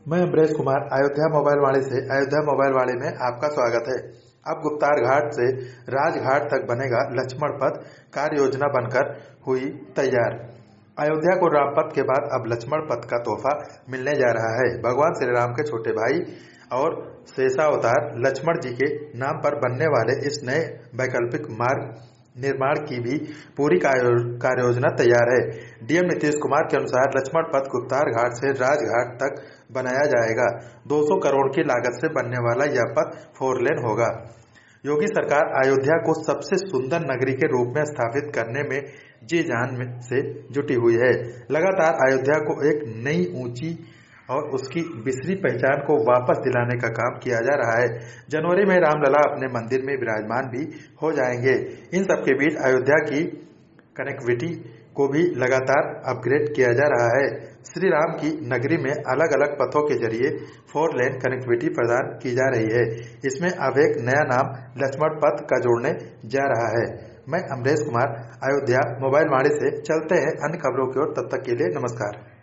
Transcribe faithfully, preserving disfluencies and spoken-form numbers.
मैं अमरेश कुमार अयोध्या मोबाइल वाणी से अयोध्या मोबाइल वाणी में आपका स्वागत है। अब गुप्तार घाट से राजघाट तक बनेगा लक्ष्मण पथ कार्य योजना बनकर हुई तैयार। अयोध्या को राम पथ के बाद अब लक्ष्मण पथ का तोहफा मिलने जा रहा है। भगवान श्री राम के छोटे भाई और शेषावतार लक्ष्मण जी के नाम पर बनने वाले इस नए वैकल्पिक मार्ग निर्माण की भी पूरी कार्य योजना तैयार है। डीएम नीतीश कुमार के अनुसार लक्ष्मण पथ गुप्तार घाट से राजघाट तक बनाया जाएगा। दो सौ करोड़ की लागत से बनने वाला यह पथ फोर लेन होगा। योगी सरकार अयोध्या को सबसे सुंदर नगरी के रूप में स्थापित करने में जी जान से जुटी हुई है। लगातार अयोध्या को एक नई ऊंची और उसकी बिसरी पहचान को वापस दिलाने का काम किया जा रहा है। जनवरी में रामलला अपने मंदिर में विराजमान भी हो जाएंगे। इन सबके बीच अयोध्या की कनेक्टिविटी को भी लगातार अपग्रेड किया जा रहा है। श्री राम की नगरी में अलग अलग पथों के जरिए फोर लेन कनेक्टिविटी प्रदान की जा रही है। इसमें अब एक नया नाम लक्ष्मण पथ का जोड़ने जा रहा है। मैं अमरेश कुमार अयोध्या मोबाइल वाणी से चलते हैं अन्य खबरों की ओर। तब तक के लिए नमस्कार।